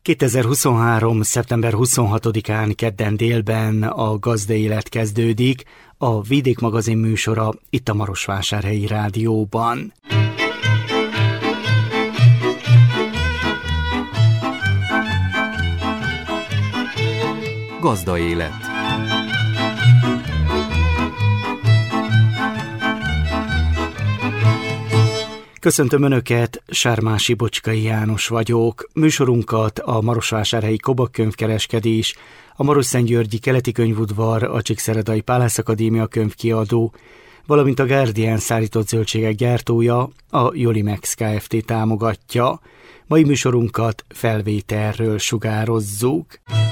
2023. szeptember 26-án kedden délben a Gazdaélet kezdődik, a Vidék magazin műsora itt a Marosvásárhelyi Rádióban. Gazdaélet. Köszöntöm Önöket, Sármási Bocskai János vagyok. Műsorunkat a Marosvásárhelyi Kobak könyvkereskedés, a Marosszentgyörgyi Keleti Könyvudvar, a Csíkszeredai Pálász Akadémia könyvkiadó, valamint a Guardian szárított zöldségek gyártója, a Jolimex Kft. Támogatja. Mai műsorunkat felvételről sugározzuk.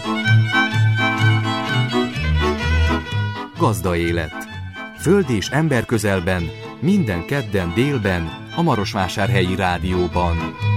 Gazdaélet. Föld és ember közelben, minden kedden délben, a Marosvásárhelyi Rádióban.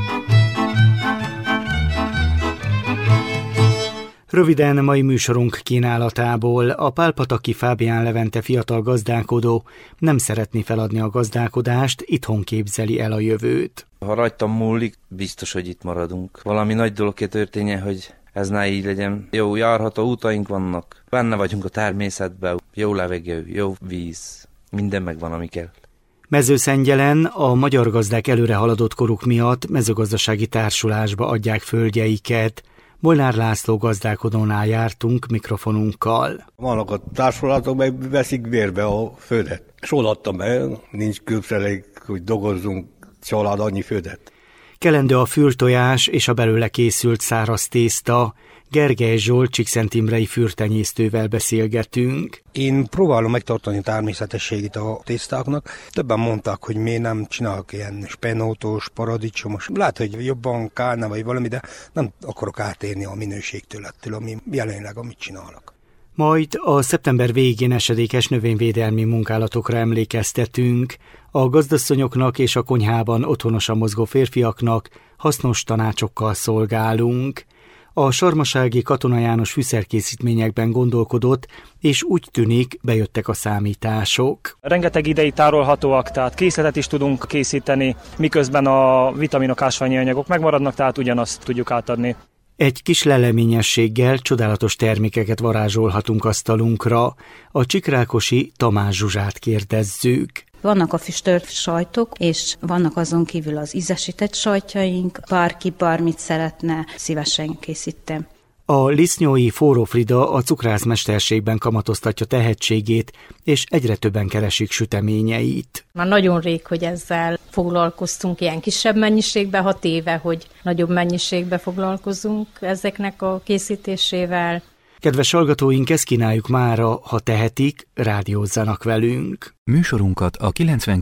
Röviden mai műsorunk kínálatából: a Pálpataki Fábián Levente fiatal gazdálkodó nem szeretné feladni a gazdálkodást, itthon képzeli el a jövőt. Ha rajtam múlik, biztos, hogy itt maradunk. Valami nagy dolog történjen, hogy ez ne így legyen. Jó járható útaink vannak, benne vagyunk a természetben, jó levegő, jó víz, minden megvan, ami kell. Mezőszengyelen a magyar gazdák előre haladott koruk miatt mezőgazdasági társulásba adják földjeiket. Molnár László gazdálkodónál jártunk mikrofonunkkal. Vannak a társulatok, meg veszik bérbe a földet. És odaadtam be, nincs különbség, hogy dolgozzunk, család annyi földet. Kelendő a fürtojás és a belőle készült száraz tészta. Gergely Zsolt csíkszentimrei fürtenyésztővel beszélgetünk. Én próbálom megtartani a természetességét a tésztáknak. Többen mondták, hogy miért nem csinálok ilyen spenótos, paradicsomos. Lehet, hogy jobban kárna vagy valami, de nem akarok átérni a minőségtől ettől, ami jelenleg amit csinálok. Majd a szeptember végén esedékes növényvédelmi munkálatokra emlékeztetünk. A gazdasszonyoknak és a konyhában otthonosan mozgó férfiaknak hasznos tanácsokkal szolgálunk. A sarmasági Katona János fűszerkészítményekben gondolkodott, és úgy tűnik, bejöttek a számítások. Rengeteg ideig tárolhatóak, tehát készletet is tudunk készíteni, miközben a vitaminok, ásványi anyagok megmaradnak, tehát ugyanazt tudjuk átadni. Egy kis leleményességgel csodálatos termékeket varázsolhatunk asztalunkra. A csikrákosi Tamás Zsuzsát kérdezzük. Vannak a füstölt sajtok, és vannak azon kívül az ízesített sajtjaink. Bárki bármit szeretne, szívesen készítem. A Lisznyói Forró Frida a cukrászmesterségben kamatoztatja tehetségét, és egyre többen keresik süteményeit. Már nagyon rég, hogy ezzel foglalkoztunk ilyen kisebb mennyiségben, 6 éve, hogy nagyobb mennyiségben foglalkozunk ezeknek a készítésével. Kedves hallgatóink, ezt kínáljuk mára, ha tehetik, rádiózzanak velünk. Műsorunkat a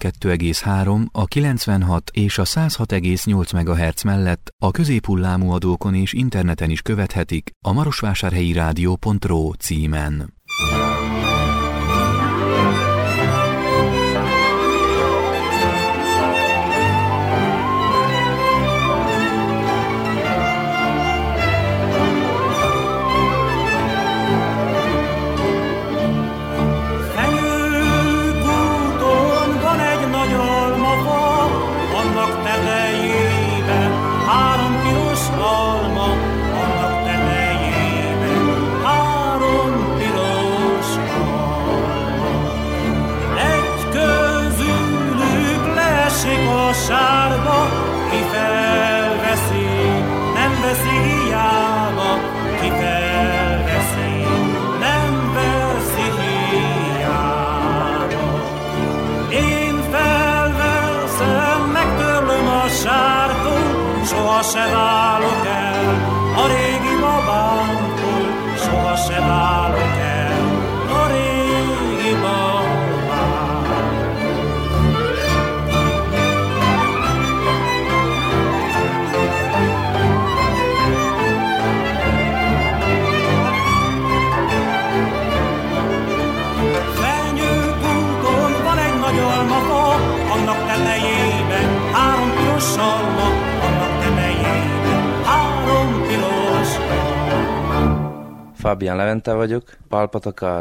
92,3, a 96 és a 106,8 MHz mellett a középhullámú adókon és interneten is követhetik a marosvásárhelyirádió.ro címen. Sárba, ki felveszi, nem veszi hiába, ki felveszi, nem veszi hiába. Én felveszem, megtörlöm a sártól, soha se válok el a régi babámtól, soha se válok el a régi babámtól. Annak tetejében 3 piros salma, annak tetejében 3 piros salma. Fábián Levente vagyok, Pálpataka,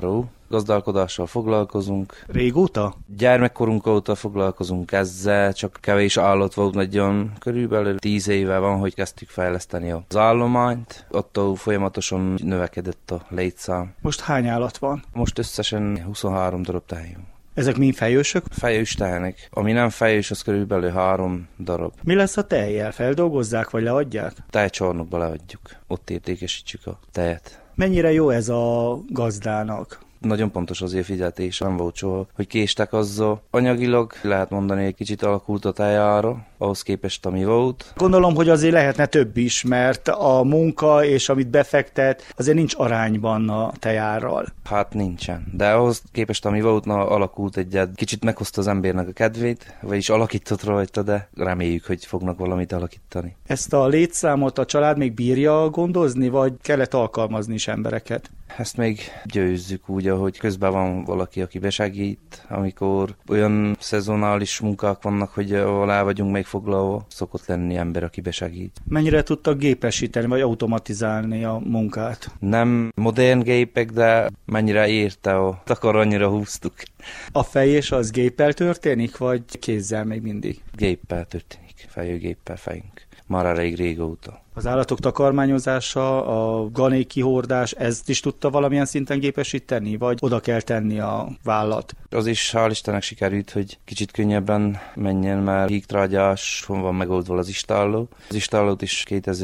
gazdálkodással foglalkozunk. Régóta? Gyermekkorunk óta foglalkozunk ezzel, csak kevés állat volt nagyon. Körülbelül 10 éve van, hogy kezdtük fejleszteni az állományt. Attól folyamatosan növekedett a létszám. Most hány állat van? Most összesen 23 darab tehénünk. Ezek mind fejősök? Fejős tehenek. Ami nem fejős, az körülbelül 3 darab. Mi lesz a tejjel? Feldolgozzák vagy leadják? Tejcsarnokba leadjuk. Ott értékesítjük a tejet. Mennyire jó ez a gazdának? Nagyon pontos azért fizetés, nem volt soha, hogy késtek azzal. Anyagilag lehet mondani, egy kicsit alakult a tejára, ahhoz képest, ami volt. Gondolom, hogy azért lehetne több is, mert a munka és amit befektet, azért nincs arányban a tejárral. Hát nincsen, de ahhoz képest, ami volt, alakult egyet. Kicsit meghozta az embernek a kedvét, vagyis alakított rajta, de reméljük, hogy fognak valamit alakítani. Ezt a létszámot a család még bírja gondozni, vagy kellett alkalmazni is embereket? Ezt még győzzük úgy, ahogy közben van valaki, aki besegít, amikor olyan szezonális munkák vannak, hogy alá vagyunk még foglalva, szokott lenni ember, aki besegít. Mennyire tudtak gépesíteni, vagy automatizálni a munkát? Nem modern gépek, de mennyire érte a takar, annyira húztuk. A fejés az géppel történik, vagy kézzel még mindig? Géppel történik, fejőgéppel fejünk. Már elég régóta. Az állatok takarmányozása, a gané kihordás, ezt is tudta valamilyen szinten gépesíteni, vagy oda kell tenni a vállat? Az is hál' Istennek sikerült, hogy kicsit könnyebben menjen, mert hígtrágyás, van megoldva az istálló. Az istállót is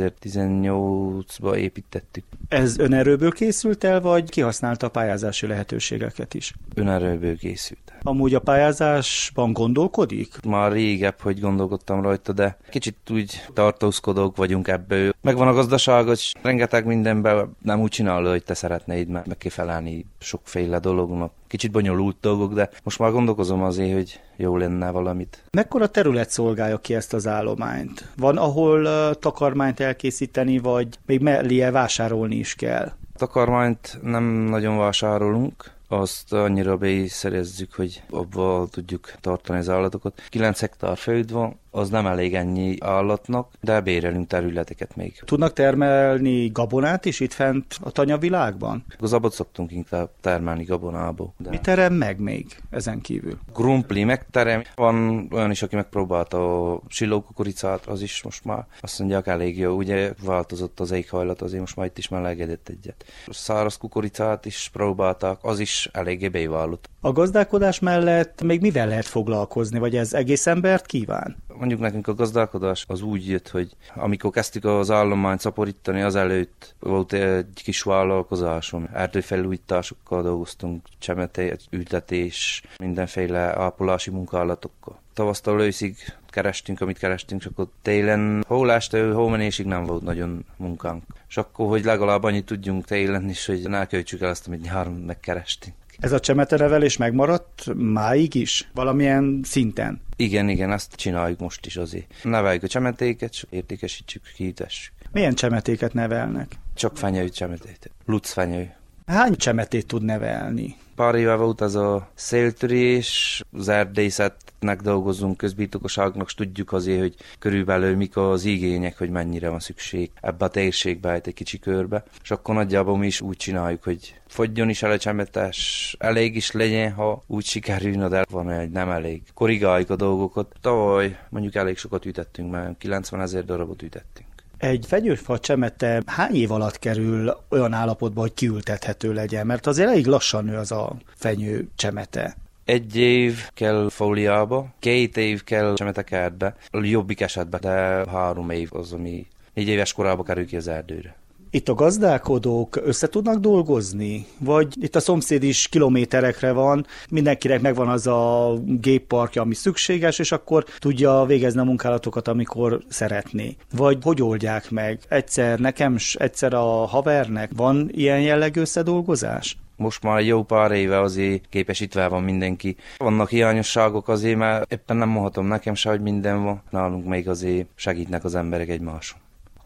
2018-ban építettük. Ez önerőből készült el, vagy kihasználta a pályázási lehetőségeket is? Önerőből készült. Amúgy a pályázásban gondolkodik? Már régebb, hogy gondolkodtam rajta, de kicsit úgy tartózkodók vagyunk ebből. Megvan a gazdaság, hogy rengeteg mindenben nem úgy csinálod, hogy te szeretnéd, mert meg kell felelni sokféle dolognak. Kicsit bonyolult dolgok, de most már gondolkozom azért, hogy jó lenne valamit. Mekkora terület szolgálja ki ezt az állományt? Van, ahol takarmányt elkészíteni, vagy még mellé vásárolni is kell? Takarmányt nem nagyon vásárolunk. Azt annyira beszerezzük, hogy abban tudjuk tartani az állatokat. 9 hektár föld van, az nem elég ennyi állatnak, de bérelünk területeket még. Tudnak termelni gabonát is itt fent a tanyavilágban? Gazabot szoktunk inkább termelni gabonából. De... Mi terem meg még ezen kívül? Krumpli megterem. Van olyan is, aki megpróbálta a silókukoricát, az is most már azt mondják elég jó. Ugye változott az éghajlat, azért most már itt is melegedett egyet. A száraz kukoricát is próbálták, az is eléggé beiválott. A gazdálkodás mellett még mivel lehet foglalkozni, vagy ez egész embert kíván? Mondjuk nekünk a gazdálkodás az úgy jött, hogy amikor kezdtük az állományt szaporítani, azelőtt volt egy kis vállalkozásom. Erdőfelújításokkal dolgoztunk, csemete, ültetés, mindenféle ápolási munkálatokkal. Tavasztól őszig kerestünk, amit kerestünk, csak ott télen hólástól hómenésig nem volt nagyon munkánk. És akkor, hogy legalább annyit tudjunk télen is, hogy ne költsük el azt, amit nyáron megkerestünk. Ez a csemetenevelés megmaradt máig is? Valamilyen szinten? Igen, ezt csináljuk most is azért. Neveljük a csemetéket, értékesítsük, kiütessük. Milyen csemetéket nevelnek? Csak fenyő csemetét. Lucfenyő. Hány csemetét tud nevelni? Pár éve volt az a széltörés, az erdészetnek dolgozunk, közbirtokoságnak, és tudjuk azért, hogy körülbelül mik az igények, hogy mennyire van szükség ebbe a térségbe, egy kicsi körbe. És akkor nagyjából mi is úgy csináljuk, hogy fogyjon is el a csemetes, elég is legyen, ha úgy sikerülne, de van egy nem elég. Korrigáljuk a dolgokat. Tavaly mondjuk elég sokat ütettünk, mert 90 000 darabot ütettünk. Egy fegyőfa csemete hány év alatt kerül olyan állapotba, hogy kiültethető legyen? Mert azért elég lassan nő az a fenyő csemete. 1 év kell fóliába, 2 év kell csemetekertbe, jobbik esetben, de 3 év az, ami 4 éves korába kerül ki az erdőre. Itt a gazdálkodók össze tudnak dolgozni? Vagy itt a szomszéd is kilométerekre van, mindenkinek megvan az a gépparkja, ami szükséges, és akkor tudja végezni a munkálatokat, amikor szeretné. Vagy hogy oldják meg? Egyszer nekem, egyszer a havernek? Van ilyen jellegű összedolgozás? Most már jó pár éve azért képesítve van mindenki. Vannak hiányosságok azért, mert éppen nem mondhatom nekem se, hogy minden van. Nálunk még azért segítnek az emberek egymáson.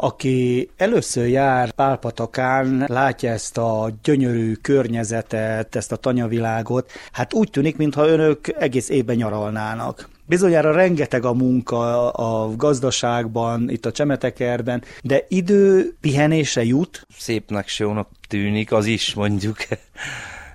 Aki először jár Pálpatakán, látja ezt a gyönyörű környezetet, ezt a tanyavilágot, hát úgy tűnik, mintha önök egész évben nyaralnának. Bizonyára rengeteg a munka a gazdaságban, itt a csemetekerben, de idő pihenésre jut? Szépnek, jónak tűnik, az is mondjuk.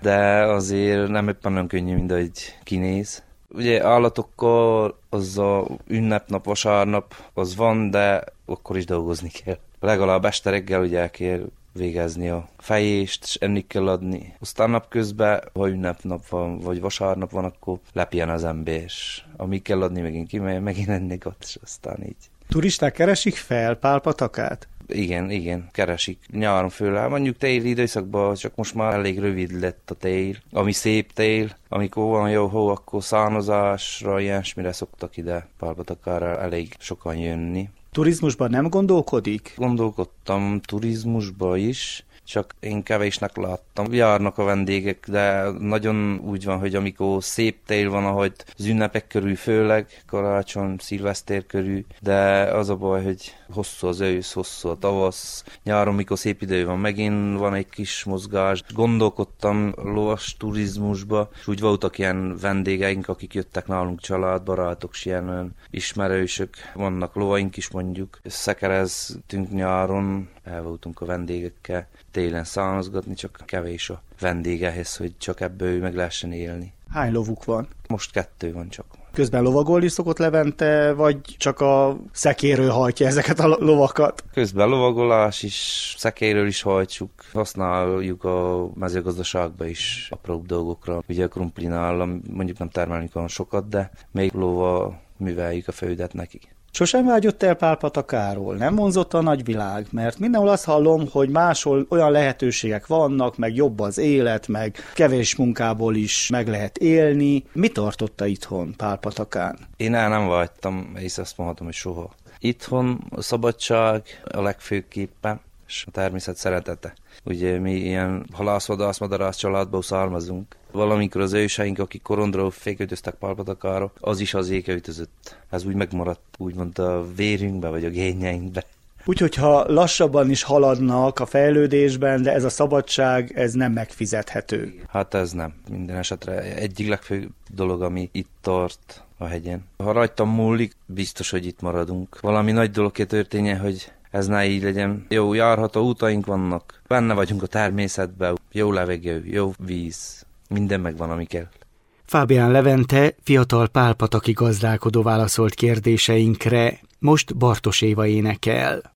de azért nem éppen nem könnyű, mint ahogy kinéz. Ugye állatokkal az a ünnepnap, vasárnap az van, de akkor is dolgozni kell. Legalább este reggel ugye el kell végezni a fejést, és enni kell adni. Aztán napközben, ha ünnepnap van, vagy vasárnap van, akkor lepjen az ember, és amíg kell adni, megint kimegy, megint enni ott, és aztán így. Turisták keresik fel Pálpatakát? Igen, keresik. Nyáron föláll. Mondjuk téli időszakban, csak most már elég rövid lett a tél. Ami szép tél, amikor van jó hó, akkor szánozásra, ilyesmire szoktak ide Pálpatakára elég sokan jönni. Turizmusban nem gondolkodik? Gondolkodtam turizmusba is, csak én kevésnek láttam. Járnak a vendégek, de nagyon úgy van, hogy amikor szép tél van, ahogy az ünnepek körül főleg, karácsony, szilveszter körül, de az a baj, hogy hosszú az ősz, hosszú a tavasz, nyáron, mikor szép idő van, megint van egy kis mozgás. Gondolkodtam lovas turizmusba, és úgy voltak ilyen vendégeink, akik jöttek nálunk, családbarátok, és ilyen ismerősök, vannak lovaink is mondjuk. Szekereztünk nyáron, el voltunk a vendégekkel, télen szánozgatni, csak kevés a vendégehez, hogy csak ebből meg lehessen élni. Hány lovuk van? Most 2 van csak. Közben lovagolni szokott Levente, vagy csak a szekéről hajtja ezeket a lovakat? Közben lovagolás is, szekéről is hajtsuk, használjuk a mezőgazdaságba is apróbb dolgokra. Ugye a krumplinál mondjuk nem termelünk olyan sokat, de még lóval műveljük a földet nekik. Sosem vágyott el Pálpatakáról, nem vonzott a nagyvilág, mert mindenhol azt hallom, hogy máshol olyan lehetőségek vannak, meg jobb az élet, meg kevés munkából is meg lehet élni. Mi tartotta itthon Pálpatakán? Én nem vágytam, és azt mondhatom, hogy soha. Itthon a szabadság a legfőképpen, és a természet szeretete. Ugye mi ilyen halászvadász, madarász családból származunk. Valamikor az őseink, akik korondról féköltöztek Pálpatakára, az is az költözött. Ez úgy megmaradt, úgymond a vérünkbe, vagy a génjeinkbe. Úgyhogy ha lassabban is haladnak a fejlődésben, de ez a szabadság, ez nem megfizethető. Hát ez nem. Minden esetre egyik legfőbb dolog, ami itt tart a hegyen. Ha rajtam múlik, biztos, hogy itt maradunk. Valami nagy dolog történjen, hogy ez ne így legyen. Jó járható útaink vannak, benne vagyunk a természetben, jó levegő, jó víz, minden megvan, ami kell. Fábián Levente, fiatal pálpataki gazdálkodó válaszolt kérdéseinkre, most Bartos Éva énekel.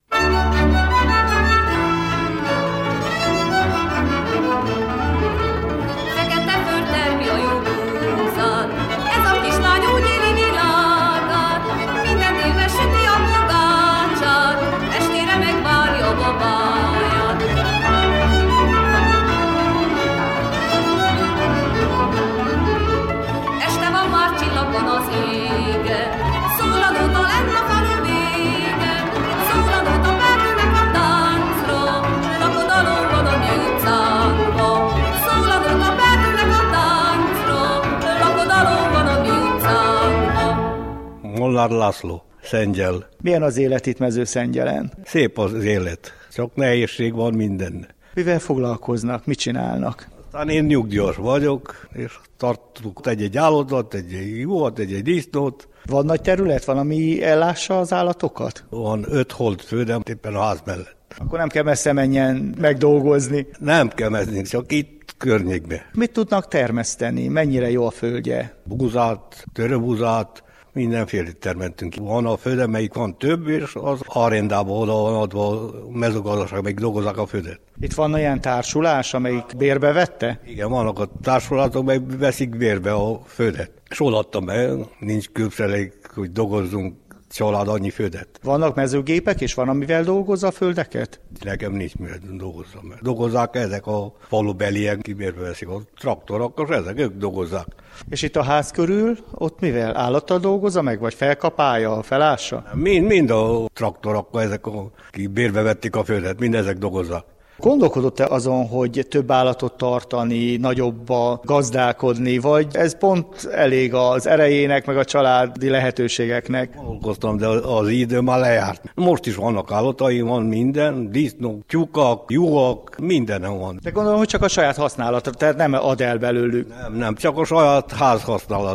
Molnár László, Szengyel. Milyen az élet itt Mezőszengyelen? Szép az élet, csak nehézség van minden. Mivel foglalkoznak, mit csinálnak? Aztán én nyugdíjas vagyok, és tartunk egy állatot, egy juhat, egy disznót. Van nagy terület, van, ami ellássa az állatokat? Van 5 holdföldem éppen a ház mellett. Akkor nem kell messze menjen megdolgozni. Nem kell menni, csak itt környékbe. Mit tudnak termeszteni? Mennyire jó a földje? Búzát, töröbúzát, mindenféle termeltünk. Van a földem, melyik van több, és az arendába oda van adva a mezőgazdaság, melyik dolgozzák a földet. Itt van olyan társulás, amelyik bérbe vette? Igen, vannak a társulatok, melyik veszik bérbe a földet. És odaadtam be, nincs különbség, hogy dolgozzunk család annyi földet. Vannak mezőgépek, és van, amivel dolgozza a földeket? Nekem nincs mivel dolgozzam. Dolgozzák ezek a falubeliek, kibérbe veszik a traktorok, és ezek ők dolgozzák. És itt a ház körül, ott mivel? Állattal dolgozza meg, vagy felkapálja, felássa? Mind a traktorok, ezek, akik bérbe vették a földet, mind ezek dolgozzák. Gondolkodott-e azon, hogy több állatot tartani, nagyobba gazdálkodni, vagy ez pont elég az erejének, meg a családi lehetőségeknek? Gondolkoztam, de az idő már lejárt. Most is vannak állataim, van minden, disznók, tyúkak, juhak, mindenem van. De gondolom, hogy csak a saját használatra, tehát nem ad el belőlük. Nem, csak a saját házhasználatra.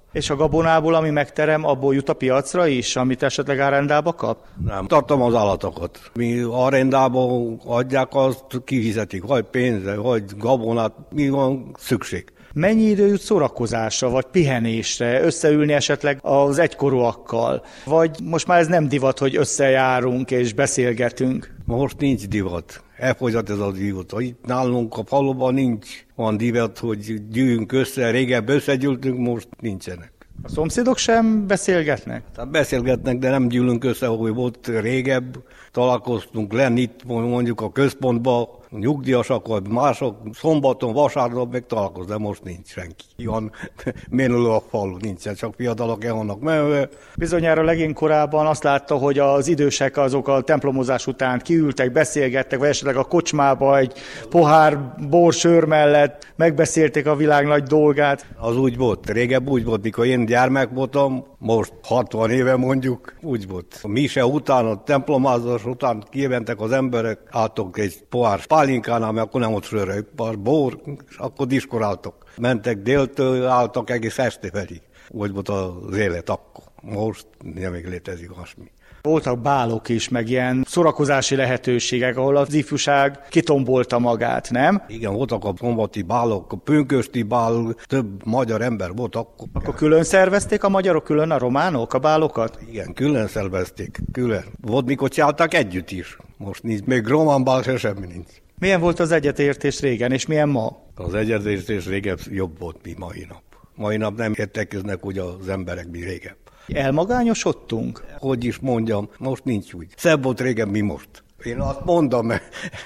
És a gabonából, ami megterem, abból jut a piacra is, amit esetleg árendába kap? Nem, tartom az állatokat. Mi arendába adják, azt kifizetik, vagy pénze, vagy gabonát, mi van szükség. Mennyi idő jut szórakozásra, vagy pihenésre, összeülni esetleg az egykorúakkal? Vagy most már ez nem divat, hogy összejárunk és beszélgetünk? Most nincs divat. Elfogyott ez a divat. Itt nálunk a faluban nincs olyan divat, hogy gyűjjünk össze, régebb összegyűltünk, most nincsenek. A szomszédok sem beszélgetnek? Tehát beszélgetnek, de nem gyűlünk össze, hogy volt régebb. Találkoztunk lenni itt mondjuk a központban, nyugdíjasak vagy mások, szombaton, vasárnap meg találkoz, de most nincs senki. Ilyen menülő a falu, nincsen, csak fiatalok el vannak menve. Bizonyára legény korában azt látta, hogy az idősek azok a templomozás után kiültek, beszélgettek, vagy esetleg a kocsmába egy pohár borsör mellett megbeszélték a világ nagy dolgát. Az úgy volt, régebb úgy volt, mikor én gyermek voltam, most 60 éve mondjuk, úgy volt. A mise után, a templomázás után kimentek az emberek, álltok egy pohár pálinkánál, mert akkor nem ott sörre, egy pár bor, és akkor diskoráltak. Mentek déltől, álltak egész este felé. Úgy volt az élet akkor. Most nem még létezik hasmi. Voltak bálok is, meg ilyen szórakozási lehetőségek, ahol az ifjúság kitombolta magát, nem? Igen, voltak a szombati bálok, a pünkösdi bál, több magyar ember volt akkor. Akkor külön szervezték a magyarok, külön a románok a bálokat? Igen, külön szervezték, külön. Volt, mikor csinálták együtt is. Most nincs, még román bál se semmi nincs. Milyen volt az egyetértés régen, és milyen ma? Az egyetértés régen jobb volt, mint mai nap. Mai nap nem értekeznek úgy az emberek, mint régen. Elmagányosodtunk? Hogy is mondjam, most nincs úgy. Szebb volt régen, mi most. Én azt mondom, mert...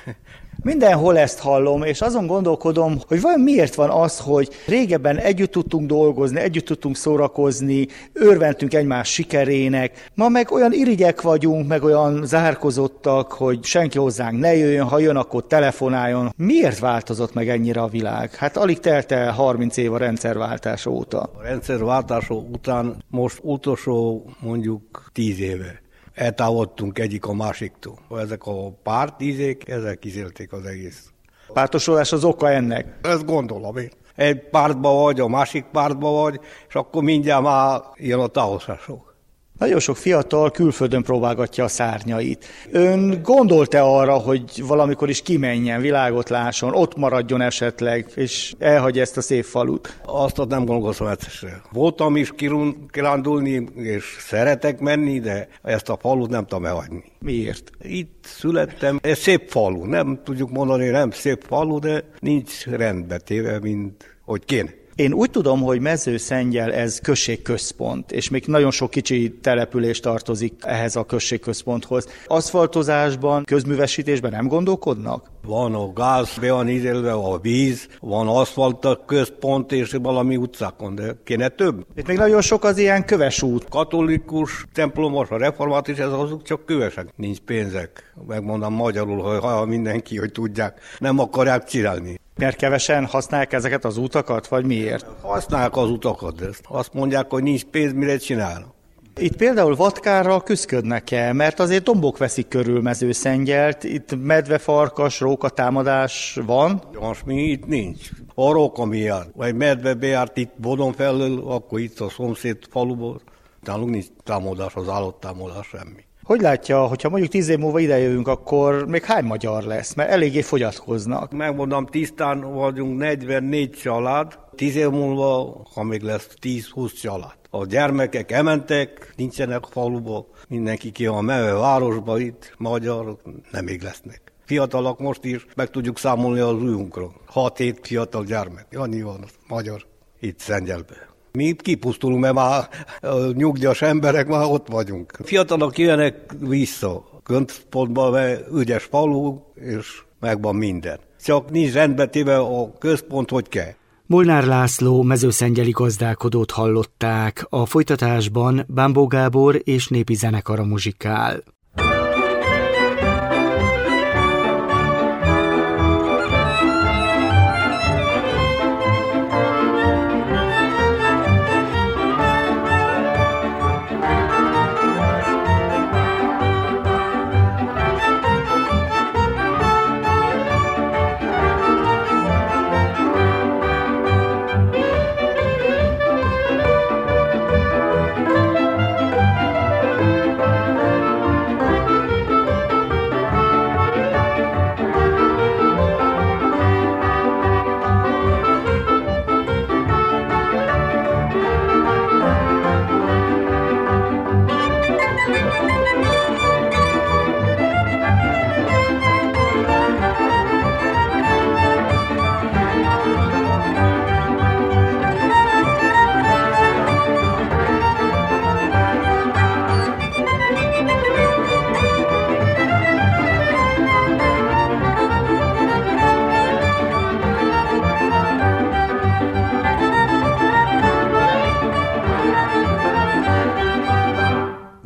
Mindenhol ezt hallom, és azon gondolkodom, hogy vajon miért van az, hogy régebben együtt tudtunk dolgozni, együtt tudtunk szórakozni, örventünk egymás sikerének, ma meg olyan irigyek vagyunk, meg olyan zárkozottak, hogy senki hozzánk ne jöjjön, ha jön, akkor telefonáljon. Miért változott meg ennyire a világ? Hát alig telt el 30 év a rendszerváltás óta. A rendszerváltás után most utolsó mondjuk 10 éve. Eltávolodtunk egyik a másiktól. Ezek a pártízék, ezek kizélték az egész. A pártosolás az oka ennek? Ezt gondolom én. Egy pártba vagy, a másik pártba vagy, és akkor mindjárt már jön a távolságok. Nagyon sok fiatal külföldön próbálgatja a szárnyait. Ön gondolt-e arra, hogy valamikor is kimenjen, világot lásson, ott maradjon esetleg, és elhagyja ezt a szép falut? Azt nem gondolom egyszer. Voltam is kirándulni, és szeretek menni, de ezt a falut nem tudom elhagyni. Miért? Itt születtem, ez szép falu, nem tudjuk mondani, nem szép falu, de nincs rendbe téve, mint hogy kéne. Én úgy tudom, hogy Mezőszentgyel ez községközpont, és még nagyon sok kicsi település tartozik ehhez a községközponthoz. Aszfaltozásban, közművesítésben nem gondolkodnak? Van a gáz, be van ízelve a víz, van aszfalt központ és valami utcákon, de kéne több. Itt még nagyon sok az ilyen köves út. Katolikus templomos, a református, ez azok csak kövesek. Nincs pénzek. Megmondom magyarul, hogy mindenki, hogy tudják, nem akarják csinálni. Mert kevesen használják ezeket az utakat, vagy miért? Használják az utakat, de azt mondják, hogy nincs pénz, mire csinálnak. Itt például Vatkárral küszködnek-e, mert azért dombok veszik körül Mezőszentgyelt, itt medvefarkas, róka támadás van? Most mi itt nincs. A róka miatt, vagy medve bejárt itt Bodon felől, akkor itt a szomszéd faluból. Nálunk nincs támadás, az állattámadás, semmi. Hogy látja, hogyha mondjuk 10 év múlva idejövünk, akkor még hány magyar lesz? Mert eléggé fogyatkoznak. Megmondom, tisztán vagyunk 44 család, 10 év múlva, ha még lesz 10-20 család. A gyermekek elmentek, nincsenek faluba, mindenki ki van menve városba itt, magyarok nem még lesznek. Fiatalok most is meg tudjuk számolni az ujjunkról. 6-7 fiatal gyermek, annyi van magyar itt Szentgyelben. Mi itt kipusztulunk, mert már nyugdíjas emberek már ott vagyunk. Fiatalok jönnek vissza központba, mert ügyes falu, és megvan minden. Csak nincs rendbe téve a központ, hogy kell. Molnár László mezőszentgyeli gazdálkodót hallották, a folytatásban Bámbó Gábor és népi zenekara muzsikál.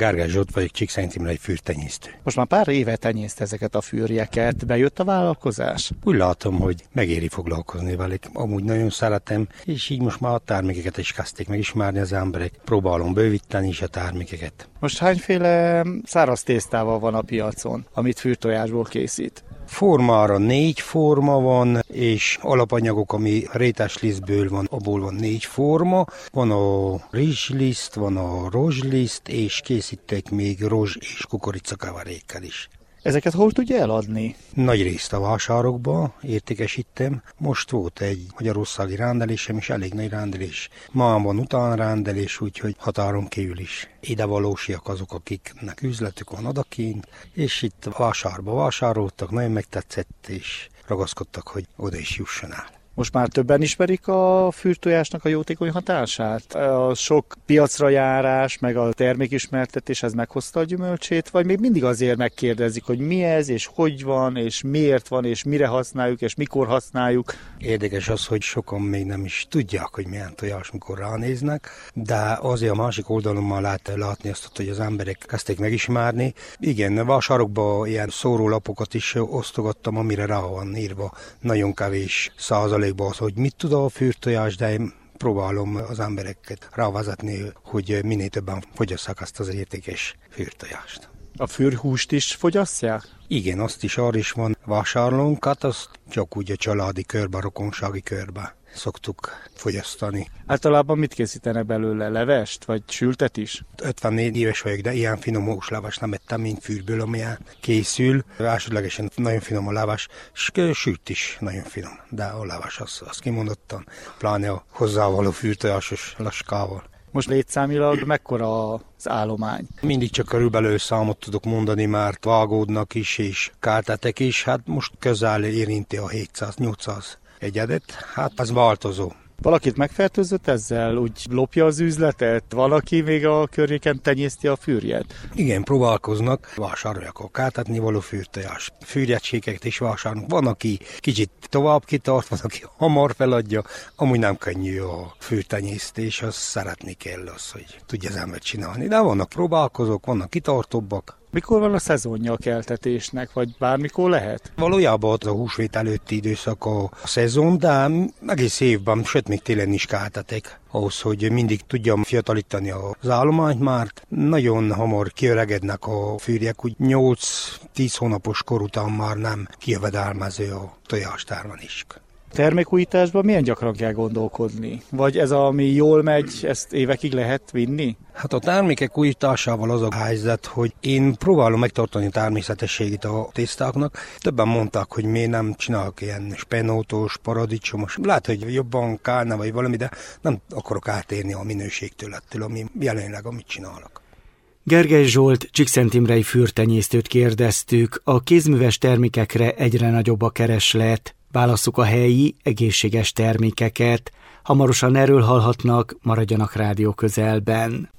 Gergely Zsolt vagyok, Csíkszentmihalyi fűrtenyésztő. Most már pár éve tenyészt ezeket a fűrjeket. Bejött a vállalkozás? Úgy látom, hogy megéri foglalkozni velük. Amúgy nagyon szeretem, és így most már a termékeket is kezdték megismerni az emberek. Próbálom bővíteni is a termékeket. Most hányféle száraz tésztával van a piacon, amit fűrtojásból készít? Formára 4 forma van, és alapanyagok, ami réteslisztből van, abból van 4 forma. Van a rizsliszt, van a rozsliszt, és készítek még rozs és kukoricakavarékkel is. Ezeket hol tudja eladni? Nagy részt a vásárokba értékesítem. Most volt egy magyarországi rendelésem, és elég nagy rendelés. Ma van utánrendelés, úgyhogy határon kívül is idevalósiak azok, akiknek üzletük van odakint, és itt a vásárba vásároltak, nagyon megtetszett, és ragaszkodtak, hogy oda is jusson el. Most már többen ismerik a fűrtojásnak a jótékony hatását? A sok piacra járás, meg a termékismertetés, ez meghozta a gyümölcsét, vagy még mindig azért megkérdezik, hogy mi ez, és hogy van, és miért van, és mire használjuk, és mikor használjuk? Érdekes az, hogy sokan még nem is tudják, hogy milyen tojás, mikor ránéznek, de azért a másik oldalon már lehet látni azt, hogy az emberek kezdték megismerni. Igen, vásárokban ilyen szórólapokat is osztogattam, amire rá van írva nagyon kevés százalékban az, hogy mit tud a fűrtojás, de én próbálom az embereket rávezetni, hogy minél többen fogyasszák azt az értékes fűrtojást. A fűrhúst is fogyasszák? Igen, azt is arra is van vásárlónk, hát azt csak úgy a családi körbe, a rokonsági körbe szoktuk fogyasztani. Általában mit készítenek belőle? Levest, vagy sültet is? 54 éves vagyok, de ilyen finom húslevest nem ettem, mint fűrből, amilyen készül. Elsődlegesen nagyon finom a leves, és sült is nagyon finom, de a leves az kimondottan, pláne a hozzávaló fűrtojásos laskával. Most létszámilag mekkora az állomány? Mindig csak körülbelül számot tudok mondani, mert vágódnak is, és kártetek is, hát most közel érinti a 700-800 egyedet, hát ez változó. Valakit megfertőzött ezzel? Úgy lopja az üzletet? Valaki még a környéken tenyészti a fűrjet? Igen, próbálkoznak, vásárolják a kártetni való fűrtojás. Fűrjetségeket is vásárolnak. Van, aki kicsit tovább kitart, van, aki hamar feladja. Amúgy nem könnyű a fűrtenyésztés, az szeretni kell az, hogy tudja az ember csinálni. De vannak próbálkozók, vannak kitartóbbak. Mikor van a szezonja a keltetésnek, vagy bármikor lehet? Valójában az a húsvét előtti időszak a szezon, de egész évben, sőt még télen is keltetek, ahhoz, hogy mindig tudjam fiatalítani az állományt, mert nagyon hamar kiöregednek a fűrjek, úgy 8-10 hónapos kor után már nem kijövedelmező a tojástermelés. Termékújításban milyen gyakran kell gondolkodni? Vagy ez, ami jól megy, ezt évekig lehet vinni? Hát a termékek újításával az a helyzet, hogy én próbálom megtartani a természetességét a tésztáknak. Többen mondták, hogy miért nem csinálok ilyen spenótos, paradicsomos. Lehet, hogy jobban kellene, vagy valami, de nem akarok átérni a minőségtől ettől, ami jelenleg amit csinálok. Gergely Zsolt csíkszentmihalyi fűrtenyésztőt kérdeztük, a kézműves termékekre egyre nagyobb a kereslet. Válasszuk a helyi, egészséges termékeket. Hamarosan erről hallhatnak, maradjanak rádió közelben.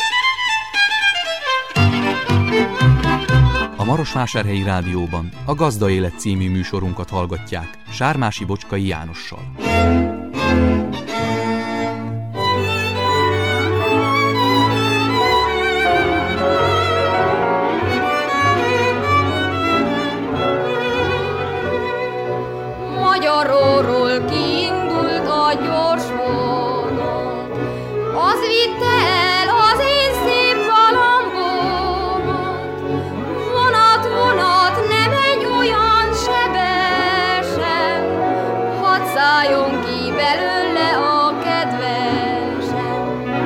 A Marosvásárhelyi Rádióban a Gazda Élet című műsorunkat hallgatják Sármási Bocskai Jánossal. Magyaróról kiindult a gyors vonat, az vitte el az én szép galambómat. Vonat, vonat, ne menj olyan sebesen, hadd szálljon ki belőle a kedvesem.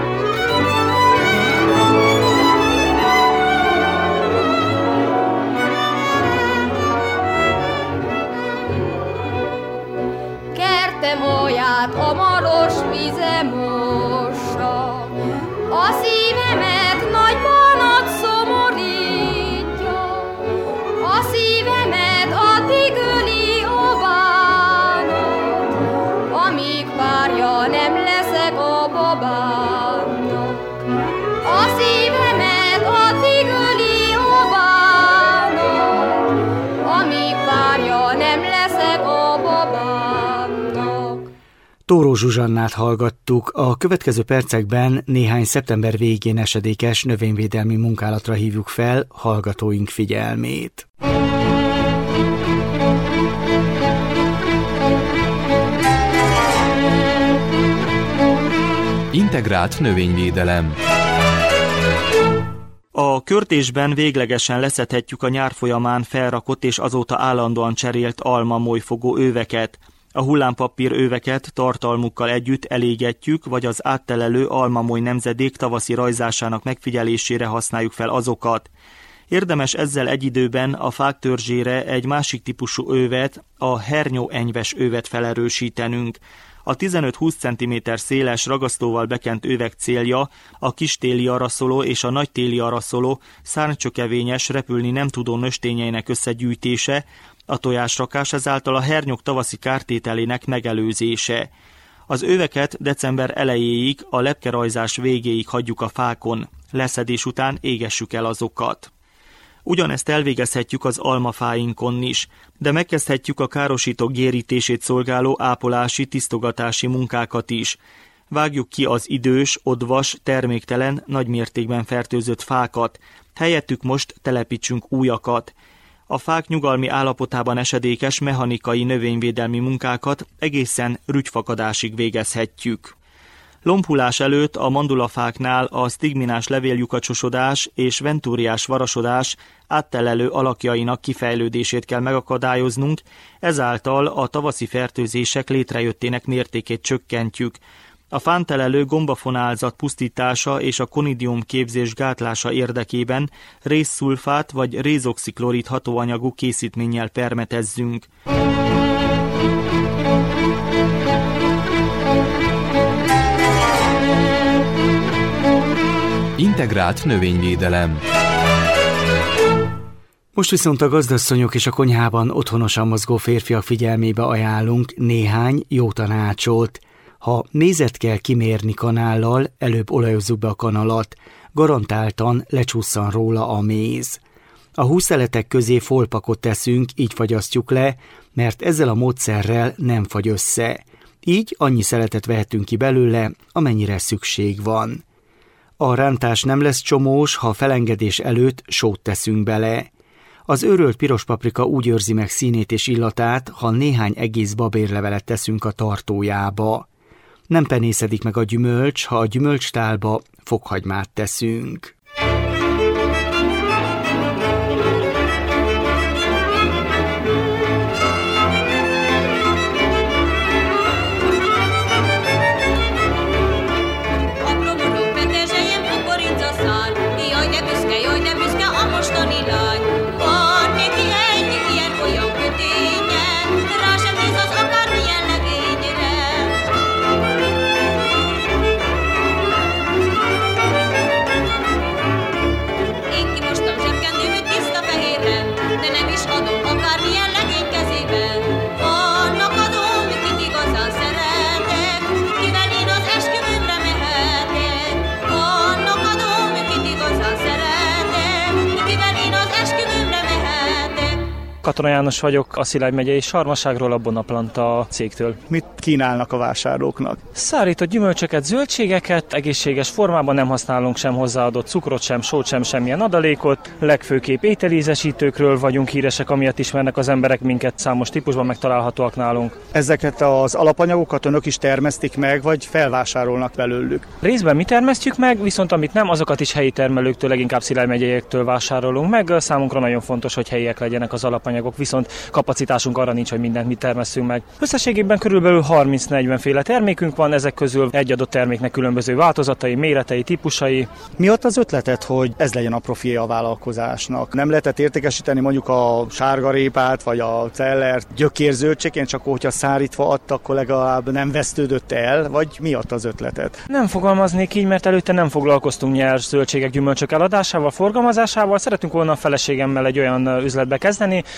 Kertem olyát a maros vize mossa, a szívemet nagy bánat szomorítja, a szívemet addig öli a bánat, amíg párja nem leszek a babámnak. A szívemet addig öli a bánat, amíg párja nem leszek a babámnak. Tóró Zsuzsannát hallgattuk, a következő percekben néhány szeptember végén esedékes növényvédelmi munkálatra hívjuk fel hallgatóink figyelmét. Integrált növényvédelem. A körtésben véglegesen leszedhetjük a nyár folyamán felrakott és azóta állandóan cserélt alma-molyfogó öveket. A hullámpapír öveket tartalmukkal együtt elégetjük, vagy az áttelelő almamoly nemzedék tavaszi rajzásának megfigyelésére használjuk fel azokat. Érdemes ezzel egy időben a fák törzsére egy másik típusú övet, a hernyóenyves övet felerősítenünk. A 15-20 cm széles ragasztóval bekent övek célja a kistéli araszoló és a nagytéli araszoló szárnycsökevényes, repülni nem tudó nőstényeinek összegyűjtése, a tojásrakás, ezáltal a hernyók tavaszi kártételének megelőzése. Az öveket december elejéig, a lepkerajzás végéig hagyjuk a fákon, leszedés után égessük el azokat. Ugyanezt elvégezhetjük az almafáinkon is, de megkezdhetjük a károsítók gyérítését szolgáló ápolási, tisztogatási munkákat is. Vágjuk ki az idős, odvas, terméktelen, nagymértékben fertőzött fákat, helyettük most telepítsünk újakat. A fák nyugalmi állapotában esedékes mechanikai növényvédelmi munkákat egészen rügyfakadásig végezhetjük. Lombhulás előtt a mandulafáknál a sztigminás levéllyukacsosodás és ventúriás varasodás áttelelő alakjainak kifejlődését kell megakadályoznunk, ezáltal a tavaszi fertőzések létrejöttének mértékét csökkentjük. A fántelelő gombafonálzat pusztítása és a konidium képzés gátlása érdekében rézszulfát vagy rézoxiklorid hatóanyagú készítménnyel permetezzünk. Integrált növényvédelem. Most viszont a gazdasszonyok és a konyhában otthonosan mozgó férfiak figyelmébe ajánlunk néhány jó tanácsot. Ha mézet kell kimérni kanállal, előbb olajozzuk be a kanalat, garantáltan lecsusszan róla a méz. A húszszeletek közé folpakot teszünk, így fagyasztjuk le, mert ezzel a módszerrel nem fagy össze. Így annyi szeletet vehetünk ki belőle, amennyire szükség van. A rántás nem lesz csomós, ha felengedés előtt sót teszünk bele. Az őrölt piros paprika úgy őrzi meg színét és illatát, ha néhány egész babérlevelet teszünk a tartójába. Nem penészedik meg a gyümölcs, ha a gyümölcstálba fokhagymát teszünk. Katona János vagyok, a Szilágy megyei Sarmaságról, a Bonaplanta cégtől. Mit kínálnak a vásárlóknak? Szárított gyümölcsöket, zöldségeket, egészséges formában, nem használunk sem hozzáadott cukrot, sem sót, sem semmilyen adalékot. Legfőképp ételízesítőkről vagyunk híresek, amiatt ismernek az emberek minket, számos típusban megtalálhatóak nálunk. Ezeket az alapanyagokat önök is termesztik meg, vagy felvásárolnak belőlük? Részben mi termesztjük meg, viszont amit nem, azokat is helyi termelőktől, leginkább Szilágy megyeiektől vásárolunk meg. Számunkra nagyon fontos, hogy helyiek legyenek az alapanyagok, viszont kapacitásunk arra nincs, hogy mindent mi termesszünk meg. Összességében körülbelül 30-40 féle termékünk van, ezek közül egy adott terméknek különböző változatai, méretei, típusai. Mi ott az ötletet, hogy ez legyen a profilja a vállalkozásnak? Nem lehetett értékesíteni mondjuk a sárgarépát, vagy a cellert gyökérzöldségként, csak hogyha szárítva adtak, akkor legalább nem vesztődött el, vagy mi ott az ötletet? Nem fogalmaznék így, mert előtte nem foglalkoztunk nyers zöldségek, gyümölcsök eladásával, forgalmazásával. Szeretünk volna a feleségemmel egy olyan üzletbe kezdeni,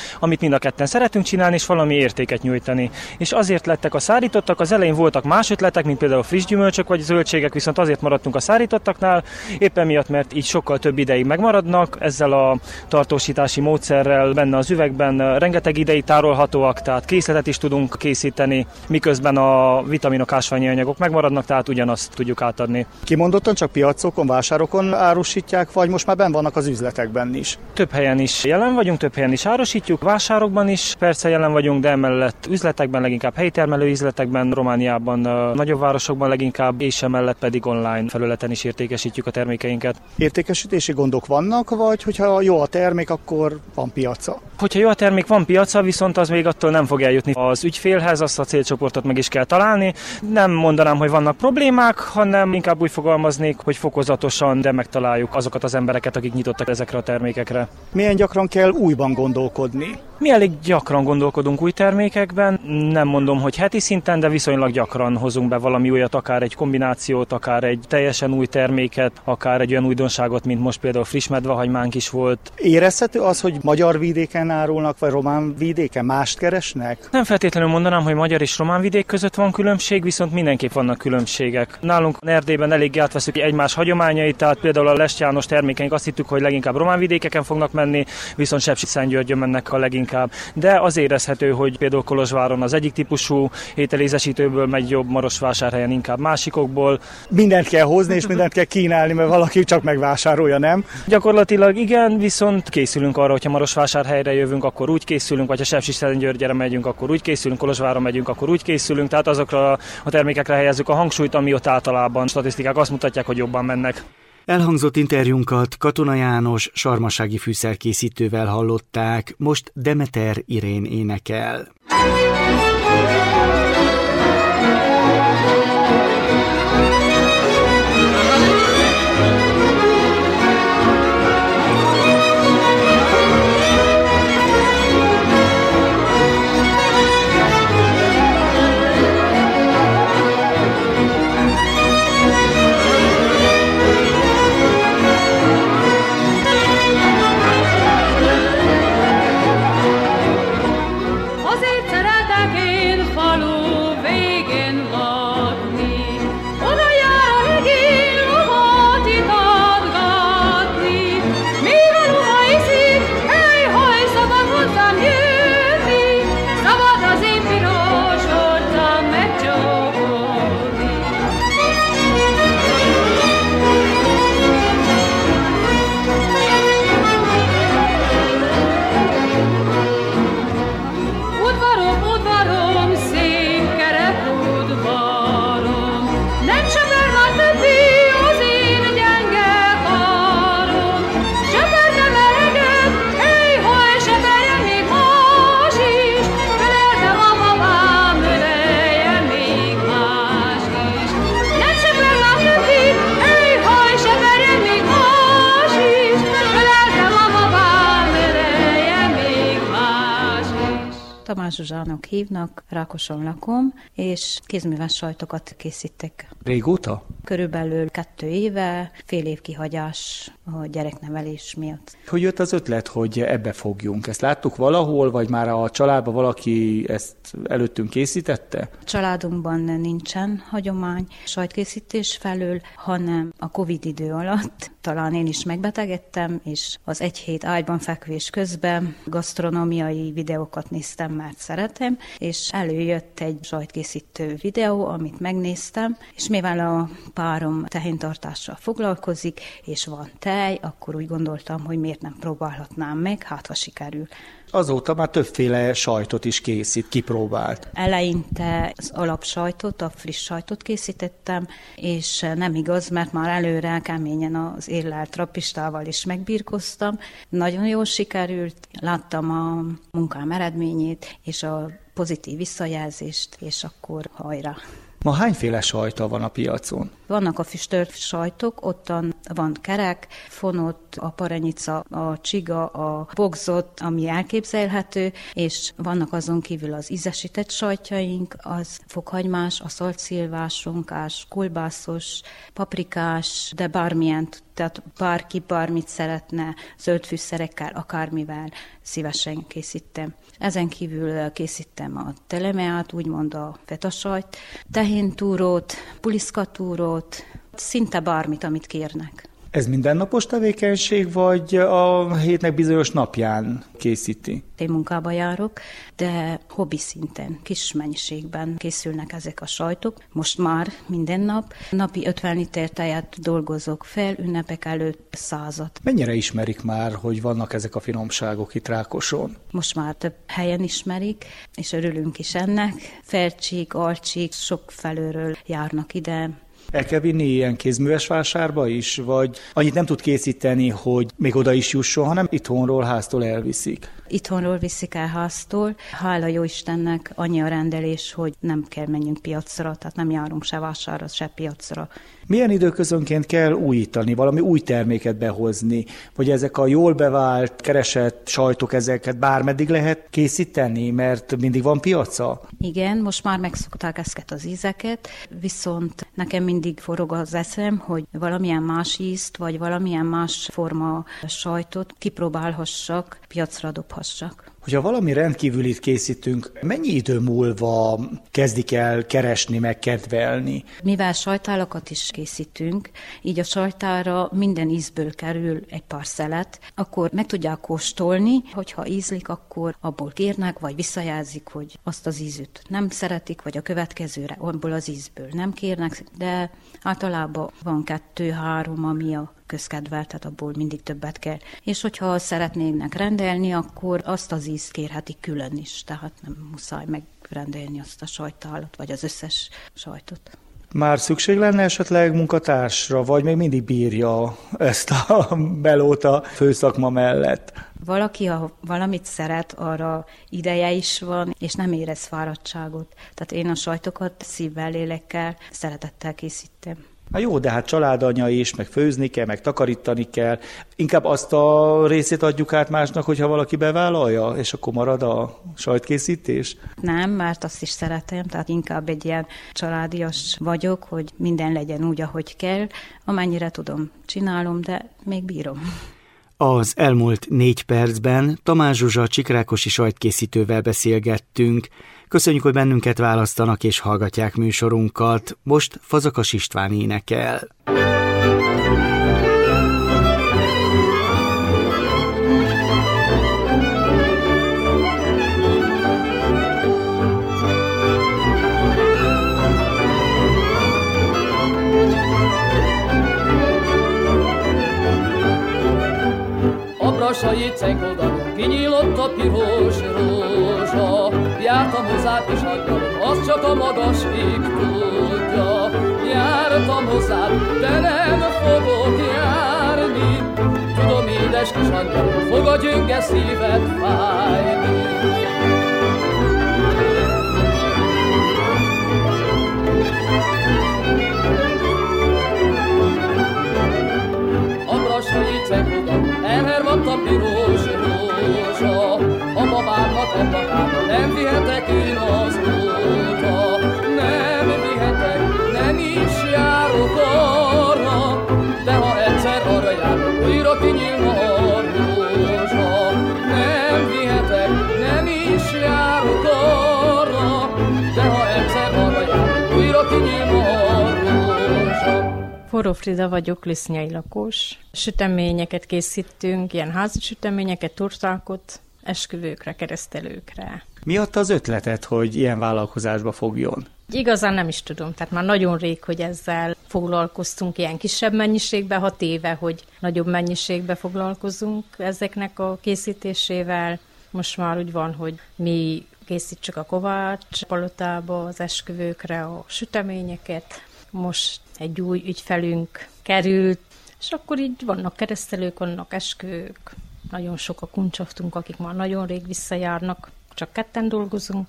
amit mind a ketten szeretünk csinálni, és valami értéket nyújtani. És azért lettek a szárítottak, az elején voltak más ötletek, mint például friss gyümölcsök vagy zöldségek, viszont azért maradtunk a szárítottaknál, éppen miatt, mert így sokkal több ideig megmaradnak, ezzel a tartósítási módszerrel benne az üvegben rengeteg ideig tárolhatóak, tehát készletet is tudunk készíteni, miközben a vitaminok, ásványi anyagok megmaradnak, tehát ugyanazt tudjuk átadni. Kimondottan csak piacokon, vásárokon árusítják, vagy most már benn vannak az üzletekben is? Több helyen is jelen vagyunk, több helyen is árusítjuk, vásárokban is persze jelen vagyunk, de emellett üzletekben, leginkább helyi termelő üzletekben, Romániában, nagyobb városokban leginkább, és emellett pedig online felületen is értékesítjük a termékeinket. Értékesítési gondok vannak, vagy hogyha jó a termék, akkor van piaca? Hogyha jó a termék, van piaca, viszont az még attól nem fog eljutni az ügyfélhez, azt a célcsoportot meg is kell találni. Nem mondanám, hogy vannak problémák, hanem inkább úgy fogalmaznék, hogy fokozatosan, de megtaláljuk azokat az embereket, akik nyitottak ezekre a termékekre. Milyen gyakran kell újban gondolkodni? Mi elég gyakran gondolkodunk új termékekben, nem mondom, hogy heti szinten, de viszonylag gyakran hozunk be valami újat, akár egy kombinációt, akár egy teljesen új terméket, akár egy olyan újdonságot, mint most például friss medvehagymánk is volt. Érezhető az, hogy magyar vidéken árulnak, vagy román vidéken mást keresnek? Nem feltétlenül mondanám, hogy magyar és román vidék között van különbség, viszont mindenképp vannak különbségek. Nálunk Erdélyben eléggé átveszük egymás hagyományait, tehát például a Lest János termékeink azt hittük, hogy leginkább román vidékeken fognak menni, viszont Sepsiszentgyörgyön mennek a leginkább. De az érezhető, hogy például Kolozsváron az egyik típusú ételízesítőből megy jobb, Marosvásárhelyen inkább másikokból. Mindent kell hozni, és mindent kell kínálni, mert valaki csak megvásárolja, nem? Gyakorlatilag igen, viszont készülünk arra, hogyha Marosvásárhelyre jövünk, akkor úgy készülünk, vagy ha Sepsiszentgyörgyre megyünk, akkor úgy készülünk, Kolozsvárra megyünk, akkor úgy készülünk, tehát azokra a termékekre helyezzük a hangsúlyt, ami ott általában statisztikák azt mutatják, hogy jobban mennek. Elhangzott interjúnkat Katona János sarmasági fűszerkészítővel hallották, most Demeter Irén énekel. Tamás Zsuzsának hívnak, Rákoson lakom, és kézműves sajtokat készítek. Régóta? Körülbelül 2 éve, fél év kihagyás a gyereknevelés miatt. Hogy jött az ötlet, hogy ebbe fogjunk? Ezt láttuk valahol, vagy már a családban valaki ezt előttünk készítette? A családunkban nincsen hagyomány sajtkészítés felől, hanem a Covid idő alatt talán én is megbetegedtem, és az 1 hét ágyban fekvés közben gasztronómiai videókat néztem, mert szeretem, és előjött egy sajtkészítő videó, amit megnéztem, és mivel a párom tehéntartással foglalkozik, és van tej, akkor úgy gondoltam, hogy miért nem próbálhatnám meg, hát ha sikerül. Azóta már többféle sajtot is készít, kipróbált. Eleinte az alapsajtot, a friss sajtot készítettem, és nem igaz, mert már előre keményen az érlelt rapistával is megbirkoztam. Nagyon jól sikerült, láttam a munkám eredményét, és a pozitív visszajelzést, és akkor hajrá! Ma hányféle sajta van a piacon? Vannak a füstölt sajtok, ottan van kerek, fonott, a paranyica, a csiga, a bogzott, ami elképzelhető, és vannak azon kívül az ízesített sajtjaink, az fokhagymás, aszaltszilvás, kolbászos, paprikás, de bármilyen, tehát bárki bármit szeretne, zöldfűszerekkel, akármivel szívesen készítem. Ezen kívül készítem a telemeát, úgymond a fetasajt, tehéntúrót, puliszkatúrót, szinte bármit, amit kérnek. Ez mindennapos tevékenység, vagy a hétnek bizonyos napján készíti? Én munkába járok, de hobbi szinten, kis mennyiségben készülnek ezek a sajtok. Most már minden nap, napi 50 liter tejet dolgozok fel, ünnepek előtt 100-at. Mennyire ismerik már, hogy vannak ezek a finomságok itt Rákoson? Most már több helyen ismerik, és örülünk is ennek. Felcsík, Alcsík, sok felőről járnak ide. El kell vinni ilyen kézműves vásárba is, vagy annyit nem tud készíteni, hogy még oda is jusson, hanem itthonról, háztól elviszik? Itthonról viszik el háztól. Hála jó Istennek annyi a rendelés, hogy nem kell menjünk piacra, tehát nem járunk se vásárra, se piacra. Milyen időközönként kell újítani, valami új terméket behozni, vagy ezek a jól bevált, keresett sajtok, ezeket bármeddig lehet készíteni, mert mindig van piaca? Igen, most már megszokták ezeket az ízeket, viszont nekem mindig forog az eszem, hogy valamilyen más ízt, vagy valamilyen más forma sajtot kipróbálhassak, piacra dobhassak. Hogyha valami rendkívülit készítünk, mennyi idő múlva kezdik el keresni, meg kedvelni? Mivel sajtálakat is készítünk, így a sajtára minden ízből kerül egy pár szelet, akkor meg tudják kóstolni, hogyha ízlik, akkor abból kérnek, vagy visszajelzik, hogy azt az ízűt nem szeretik, vagy a következőre abból az ízből nem kérnek, de általában van 2-3, ami a közkedvelt, tehát abból mindig többet kell. És hogyha szeretnének rendelni, akkor azt az ízt kérhetik külön is, tehát nem muszáj megrendelni azt a sajtálat, vagy az összes sajtot. Már szükség lenne esetleg munkatársra, vagy még mindig bírja ezt a melót a főszakma mellett? Valaki, ha valamit szeret, arra ideje is van, és nem érez fáradtságot. Tehát én a sajtokat szívvel, lélekkel, szeretettel készítem. Jó, de hát családanya is, meg főzni kell, meg takarítani kell. Inkább azt a részét adjuk át másnak, hogyha valaki bevállalja, és akkor marad a sajtkészítés? Nem, mert azt is szeretem, tehát inkább egy ilyen családias vagyok, hogy minden legyen úgy, ahogy kell. Amennyire tudom, csinálom, de még bírom. Az elmúlt 4 percben Tamás Zsuzsa csikrákosi sajtkészítővel beszélgettünk. Köszönjük, hogy bennünket választanak és hallgatják műsorunkat. Most Fazakas István énekel. A brassai cenkodagon kinyílott a piros rózsa, jártam hozzád és angyalom, azt csak a magasig tudja. Jártam hozzád, de nem fogok járni, tudom, édes kis angyalom, fog a gyönge szíved fájni. A brassai cenkodagon elhervadt a piros rózsa, a babámnak a babámnak nem vihetek én az óta. Nem vihetek, nem is járok arra, de ha egyszer arra járok, újra kinyílna a rózsa. Nem vihetek, nem is járok arra, de ha egyszer arra járok, újra kinyílna a rózsa. Forró Frida vagyok, lisznyai lakos. Süteményeket készítünk, ilyen házi süteményeket, tortákat, esküvőkre, keresztelőkre. Mi adta az ötletet, hogy ilyen vállalkozásba fogjon? Igazán nem is tudom, tehát már nagyon rég, hogy ezzel foglalkoztunk ilyen kisebb mennyiségben, 6 éve, hogy nagyobb mennyiségben foglalkozunk ezeknek a készítésével. Most már úgy van, hogy mi készítsük a kovács palotába az esküvőkre a süteményeket. Most egy új ügyfelünk került, és akkor így vannak keresztelők, vannak esküvők, nagyon sok a kuncsaftunk, akik már nagyon rég visszajárnak, csak 2 dolgozunk,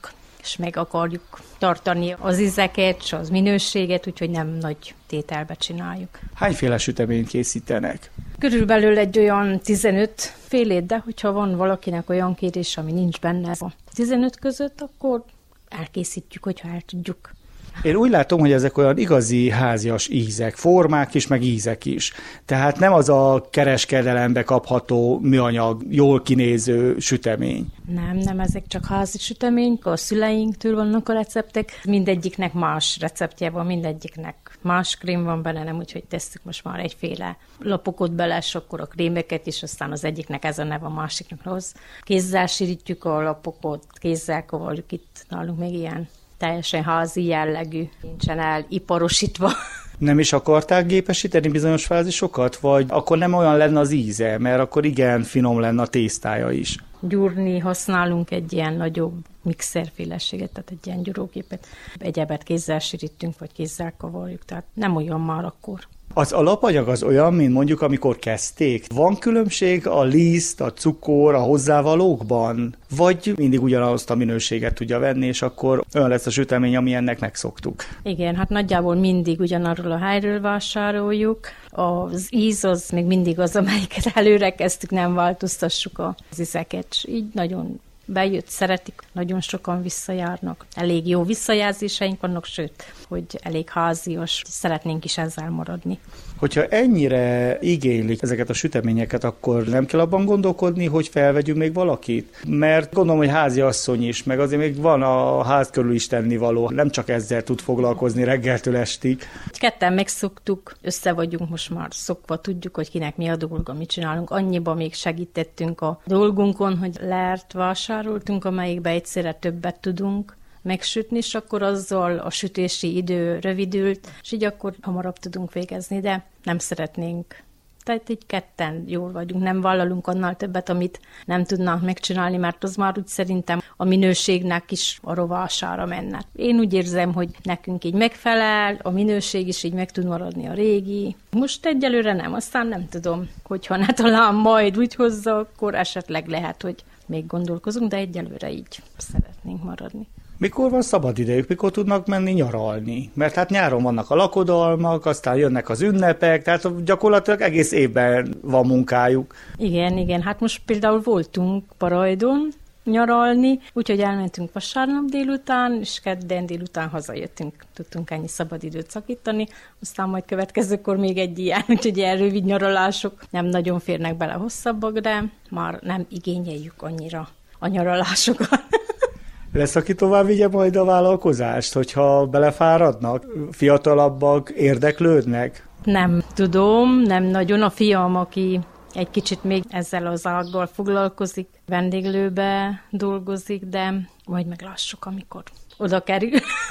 és meg akarjuk tartani az ízeket, és az minőséget, úgyhogy nem nagy tételbe csináljuk. Hányféle süteményt készítenek? Körülbelül egy olyan 15 félét, de hogyha van valakinek olyan kérés, ami nincs benne a 15 között, akkor elkészítjük, hogyha el tudjuk. Én úgy látom, hogy ezek olyan igazi házias ízek, formák is, meg ízek is. Tehát nem az a kereskedelembe kapható műanyag, jól kinéző sütemény. Nem, ezek csak házi sütemény, a szüleinktől vannak a receptek. Mindegyiknek más receptje van, mindegyiknek más krém van benne, nem úgyhogy tesszük most már egyféle lapokot bele, és akkor a krémeket is, aztán az egyiknek ez a neve, a másiknak az. Kézzel sírítjuk a lapokot, kézzel kavarjuk, itt nálunk még ilyen teljesen házi jellegű, nincsen eliparosítva. Nem is akarták gépesíteni bizonyos fázisokat, vagy akkor nem olyan lenne az íze, mert akkor igen finom lenne a tésztája is? Gyúrni használunk egy ilyen nagyobb mixerféleséget, tehát egy ilyen gyúrógépet. Egyebet kézzel sírítünk, vagy kézzel kavarjuk, tehát nem olyan már akkor. Az alapanyag az olyan, mint mondjuk amikor kezdték? Van különbség a liszt, a cukor, a hozzávalókban? Vagy mindig ugyanazt a minőséget tudja venni, és akkor olyan lesz a sütemény, ami ennek megszoktuk? Igen, hát nagyjából mindig ugyanarról a helyről vásároljuk. Az íz az még mindig az, amelyiket előre kezdtük, nem változtassuk az ízeket. Így nagyon bejött, szeretik, nagyon sokan visszajárnak. Elég jó visszajelzéseink vannak, sőt, hogy elég házias, szeretnénk is ezzel maradni. Hogyha ennyire igénylik ezeket a süteményeket, akkor nem kell abban gondolkodni, hogy felvegyünk még valakit? Mert gondolom, hogy háziasszony is, meg azért még van a ház körül is tennivaló, nem csak ezzel tud foglalkozni reggeltől estig. Ketten megszoktuk, össze vagyunk most már szokva, tudjuk, hogy kinek mi a dolga, mit csinálunk. Annyiba még segítettünk a dolgunkon, hogy leert vásároltunk, amelyikbe egyszerre többet tudunk megsütni, és akkor azzal a sütési idő rövidült, és így akkor hamarabb tudunk végezni, de nem szeretnénk. Tehát így ketten jól vagyunk, nem vállalunk annál többet, amit nem tudnánk megcsinálni, mert az már úgy szerintem a minőségnek is a rovására menne. Én úgy érzem, hogy nekünk így megfelel, a minőség is így meg tud maradni a régi. Most egyelőre nem, aztán nem tudom, hogyha ne talán majd úgy hozza, akkor esetleg lehet, hogy még gondolkozunk, de egyelőre így szeretnénk maradni. Mikor van szabad idejük, mikor tudnak menni nyaralni? Mert hát nyáron vannak a lakodalmak, aztán jönnek az ünnepek, tehát gyakorlatilag egész évben van munkájuk. Igen, hát most például voltunk Parajdon nyaralni, úgyhogy elmentünk vasárnap délután, és kedden délután hazajöttünk, tudtunk ennyi szabadidőt szakítani, aztán majd következőkor még egy ilyen, úgyhogy ilyen rövid nyaralások nem nagyon férnek bele hosszabbak, de már nem igényeljük annyira a nyaralásokat. Lesz, aki tovább vigye majd a vállalkozást, hogyha belefáradnak, fiatalabbak érdeklődnek? Nem tudom, nem nagyon. A fiam, aki egy kicsit még ezzel az ággal foglalkozik, vendéglőbe dolgozik, de majd meglássuk, amikor oda kerül.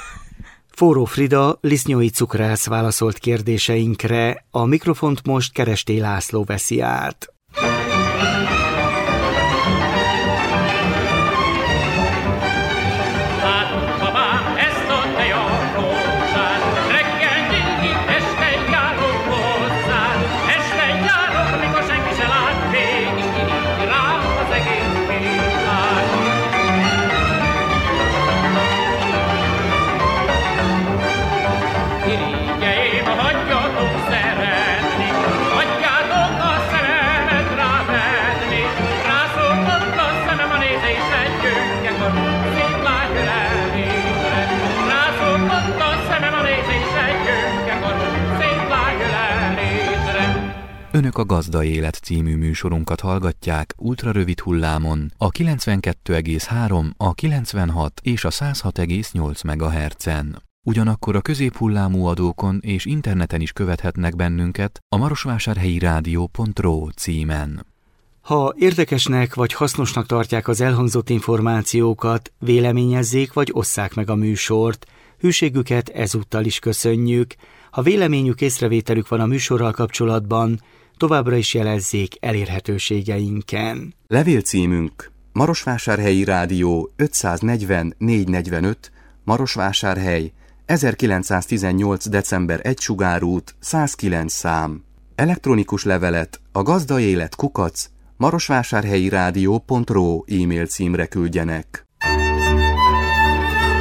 Forró Frida, Lisznyói cukrász válaszolt kérdéseinkre, a mikrofont most Keresté László veszi át. Önök a Gazda Élet című műsorunkat hallgatják ultrarövid hullámon a 92,3, a 96 és a 106,8 MHz-en. Ugyanakkor a középhullámú adókon és interneten is követhetnek bennünket a marosvásárhelyi rádió.ro címen. Ha érdekesnek vagy hasznosnak tartják az elhangzott információkat, véleményezzék vagy osszák meg a műsort. Hűségüket ezúttal is köszönjük. Ha véleményük, észrevételük van a műsorral kapcsolatban, továbbra is jelezzék elérhetőségeinken. Levélcímünk: Marosvásárhelyi Rádió 540 445, Marosvásárhely, 1918. december 1 Sugárút, 109 szám. Elektronikus levelet a gazdaélet@marosvásárhelyirádió.ro e-mail címre küldjenek.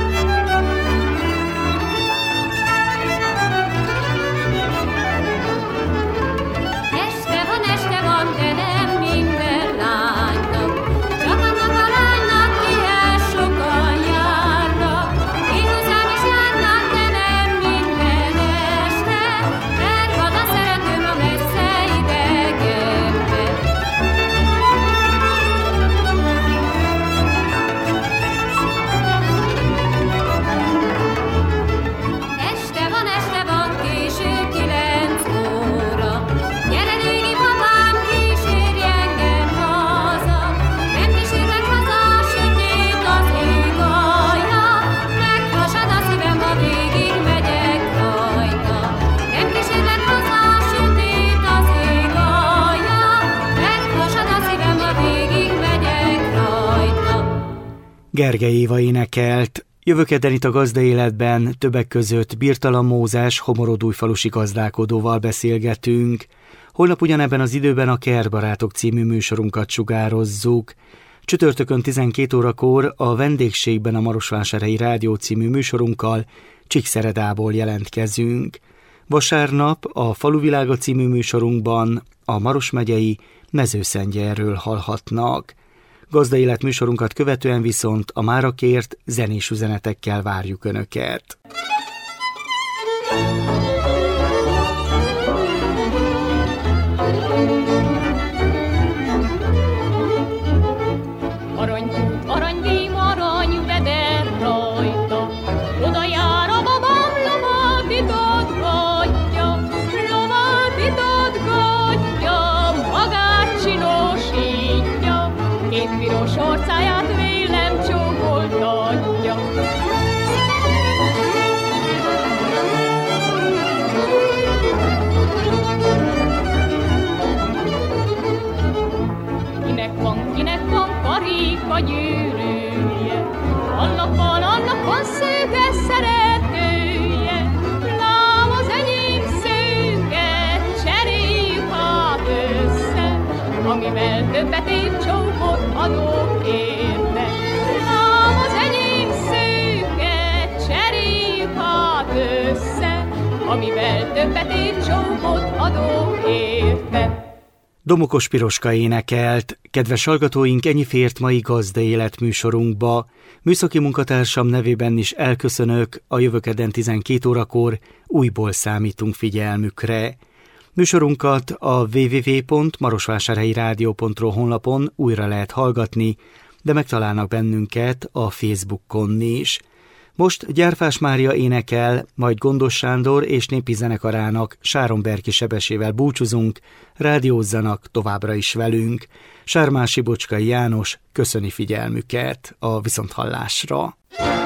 Gergely Éva énekelt. Jövő kedden itt a Gazdaéletben többek között Birtalan Mózes Homorodújfalusi gazdálkodóval beszélgetünk. Holnap ugyanebben az időben a Kertbarátok című műsorunkat sugározzuk. Csütörtökön 12 órakor a vendégségben a Marosvásárhelyi Rádió című műsorunkkal Csíkszeredából jelentkezünk. Vasárnap a Faluvilága című műsorunkban a Maros megyei Mezőszengyerről hallhatnak. Gazdaélet műsorunkat követően viszont a mára kért zenés üzenetekkel várjuk Önöket. Aranykút, aranydím, aranyveder rajta, oda jár a babám, lovát itatgatja, magát csinosítja, két piros orcáját vélem csókoltatja. Kinek van karika gyűrűje, annak van szőke szeretője, lám az enyém szőke, cseréljük hát össze, amivel többet én csókot adok érte. Lám az enyém szőke, cseréljük hát össze, amivel többet én csókot adok érte. Domokos Piroska énekelt. Kedves hallgatóink, ennyi fért mai Gazdaélet műsorunkba. Műszaki munkatársam nevében is elköszönök, a jövő kedden 12 órakor újból számítunk figyelmükre. Műsorunkat a www.marosvásárhelyirádió.ro honlapon újra lehet hallgatni, de megtalálnak bennünket a Facebookon is. Most Gyárfás Mária énekel, majd Gondos Sándor és népi zenekarának Sáron Berki sebesével búcsúzunk, rádiózzanak továbbra is velünk. Sármási Bocskai János köszöni figyelmüket, a viszonthallásra.